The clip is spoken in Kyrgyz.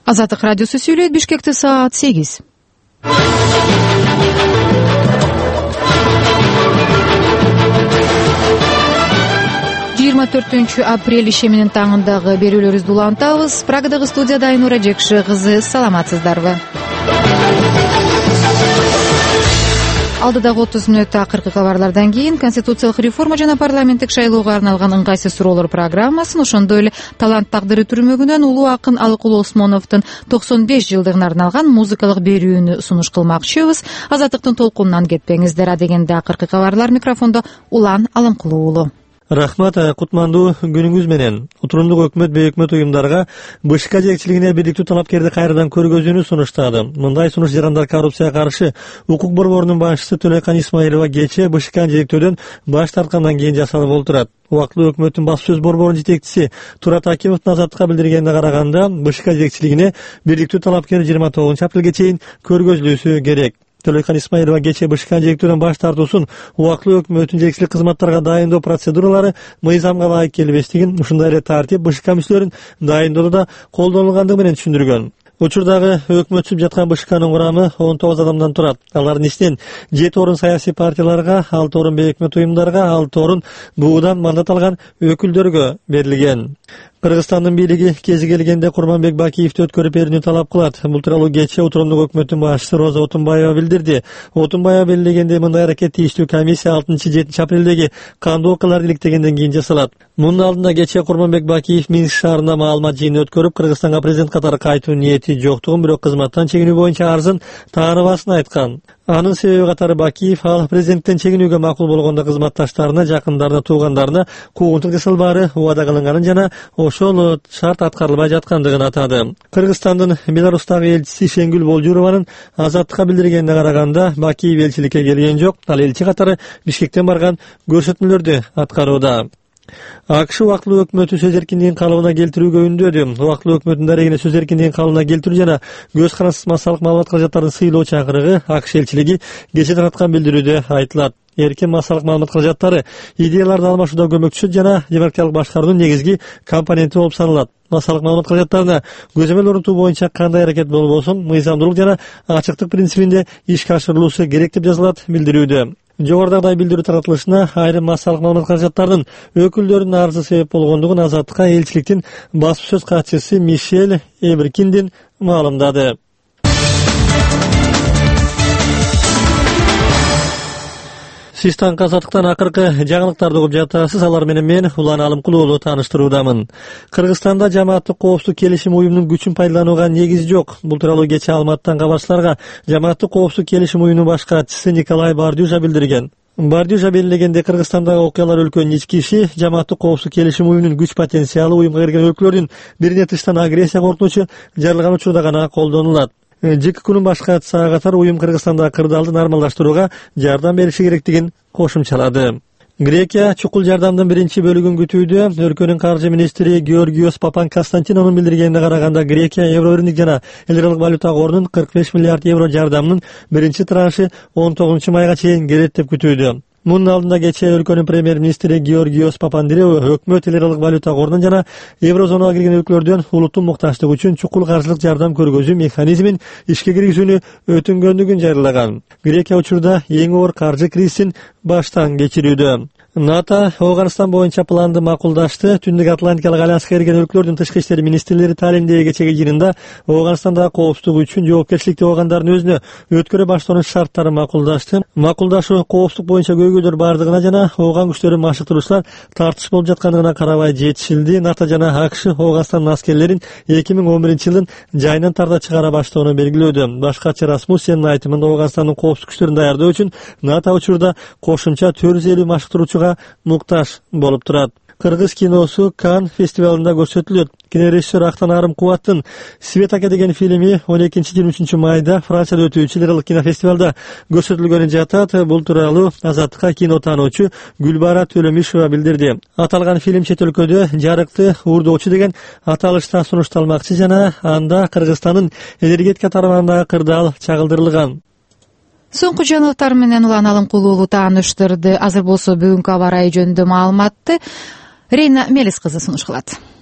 Азаттык радиосу сүйлөйт. Бишкекте саат 8. 24 апрель ишеминин таңындагы берүүлөрүбүздү улантабыз. Прагадагы студияда Айнура Жекши кызы. Саламатсыздарбы? Алдыдагы 30 мүнөттө акыркы кабарлардан кийин конституциялык реформа жана парламенттик шайлоого арналган ыңгайсыз суроолор программасын, ошондой эле талант тагдыры түрмөгүнөн улуу акын Алыкулуу Осмоновдун 95 жылдыгына арналган музыкалык берүүнү сунуш кылмакчыбыз. Азаттыктын толкунунан кетпеңиздер. Адегенде акыркы кабарлар. Микрофондо Улан Алымкулуу уулу. Рахмат, кутмандуу күнүңүз менен. Отурундук өкмөт бейөкмөт уюмдарга БШК жетекчилигине бийликтүү талапкерди кайрадан көргөзүүнү сунуштады. Мындай сунуш жарандар коррупцияга каршы укук борборунун башчысы Төлөйкан Исмаилова кечээ БШК жетектөөдөн баш тарткандан кийин жасалып олтурат. Убактылуу өкмөттүн баспасөз борборунун жетекчиси Турат Акимовдун Азаттыкка билдиргенине караганда, БШК жетекчилигине бийликтүү талапкер 29 апрелге чейин көргөзүлүүсү керек. Төлөйкан Исмаилова кечээ БШК жетектөөдөн баш тартуусун убактылуу өкмөттүн жетекчилик кызматтарга дайындоо процедуралары мыйзамга ылайык келбестигин, ушундай эле тартип БШК мүчөлөрүн дайындоодо колдонулгандыгы менен түшүндүргөн. Учурдагы өкмөтсүп жаткан БШКнын курамы 19 адамдан турат. Алардын ичинен 7 орун саясий партияларга, 6 орун бейөкмөт уюмдарга, 6 орун БУдан мандат алган өкүлдөргө берилген. Кыргызстандын бийлиги кези келгенде Курманбек Бакиевди өткөрүп берүүнү талап кылат. Бул тууралуу кечээ отурундук өкмөттүн башчысы Роза Отунбаева билдирди. Отунбаева белгилегендей, мындай аракет тийиштүү комиссия 6-7 апрелдеги кандуу окуяларды иликтегенден кийин жасалат. Мунун алдында кечээ Курманбек Бакиев Минск шаарында маалымат жыйыны өткөрүп, Кыргызстанга президент катары кайтуу ниети жоктугун, бирок кызматтан чегинүү боюнча арызын тааныбасын айткан. Анын себеби катары Бакиев ал президенттен чегинүүгө макул болгондо кызматташтарына, жакындарына, туугандарына куугунтук жасалбаары убада кылынганын жана ошол шарт аткарылбай жаткандыгын атады. Кыргызстандын Беларустагы элчиси Шенгүл Болжурованын Азаттыкка билдиргенине караганда, Бакиев элчиликке келген жок, ал элчи катары Бишкектен барган көрсөтмөлөрдү аткарууда. АКШ убактылуу өкмөтү сөз эркиндигин калыбына келтирүүгө үндөдү. Убактылуу өкмөттүн дарегине сөз эркиндигин калыбына келтирүү жана көз карансыз массалык маалымат каражаттарын сыйлоо чакырыгы АКШ элчилиги кечээ тараткан билдирүүдө айтылат. Эркин массалык маалымат каражаттары идеяларды алмашууда көмөкчүсү жана демократиялык башкаруунун негизги компоненти болуп саналат. Массалык маалымат каражаттарына көзөмөл орнотуу боюнча кандай аракет болбосун мыйзамдуулук жана ачыктык принцибинде ишке ашырылуусу керек деп жазылат билдирүүдө. Жогорудагыдай билдирүү таратылышына айрым массалык маалымат каражаттарынын өкүлдөрүнүн арызы себеп болгондугун Азаттыкка элчиликтин баспасөз катчысы Мишель Эберкиндин маалымдады. Сиз таңкы Азаттыктан акыркы жаңылыктарды угуп жатасыз. Алар менен мен Улан Алымкулуу тааныштыруудамын. Кыргызстанда жамааттык коопсуздук келишим уюмунун күчүн пайдаланууга негиз жок. Бул тууралуу кечээ Алматыдан кабарчыларга жамааттык коопсуздук келишим уюмунун баш катчысы Николай Бардюжа билдирген. Бардюжа белгилегенде, Кыргызстандагы окуялар өлкөнүн ички иши, жамааттык коопсуздук келишим уюмунун күч потенциалы уюмга кирген өлкөлөрдүн бирине тыштан агрессия коркунучу жаралган учурда гана колдонулат. ЖККнын баш катчысы катар уюм Кыргызстандагы кырдаалды нормалдаштырууга жардам бериши керектигин кошумчалады. Грекия чукул жардамдын биринчи бөлүгүн күтүүдө. Өлкөнүн каржы министри Георгиос Папанкастантинонун билдиргенине караганда, Грекия Евробирлик жана Эл аралык валюта корунун 45 миллиард евро жардамынын биринчи траншы 19 майга чейин келет деп күтүүдө. Мунун алдында кечээ өлкөнүн премьер-министри Георгиос Папандреou өкмөт Эл аралык валюта корунун жана еврозонага кирген өлкөлөрдөн улуттун муктаждыгы үчүн чукул каржылык жардам көргөзүү механизмин ишке киргизүүнү өтүнгөндүгүн жарыялаган. Грекия учурда эң оор каржы кризисин баштан кечирүүдө. НАТО Афганистан боюнча планды макулдашты. Түндүк Атлантикалык альянска кирген өлкөлөрдүн тышкы иштер министрлери Таллиндеги кечеги жыйынында Афганистандагы коопсуздук үчүн жоопкерчиликти алгандардын өзүнө өткөрө баштоонун шарттарын макулдашты. Макулдашуу коопсуздук боюнча көйгөйлөр бардыгына жана Афган күчтөрүн машыктыруучулар тартыш болуп жаткандыгына карабай жетишилди. НАТО жана АКШ Афганстандын аскерлерин 2011-жылдын жайынан тарта чыгара баштоону белгилөөдө. Баш катчы Расмуссендин айтымында, Афганстандын коопсуздук күчтөрүн даярдоо үчүн НАТО учурда кошумча 450 машыктыруучуга муктаж болуп турат. Кыргыз киносу Кан фестивалында көрсөтүлөт. Кинорежиссер Актан Арым Кубаттын Светака деген фильми 12-23 майда Францияда өтүүчү Эл аралык кинофестивалда көрсөтүлгөнү жатат. Бул тууралуу Азаттыкка кинотануучу Гүлбара Төлөмишова билдирди. Аталган фильм чет өлкөдө жарыктуу уурдоочу деген аталышта сунушталмакчы жана анда Кыргызстандын энергетика тармагындагы кырдаал чагылдырылган. Соңку жаңылыктар менен Улан Алымкулуу тааныштырды. Азыр болсо бүгүнкү аба ырайы жөнүндө маалыматты Рейна Мелис кызы сунуш кылат.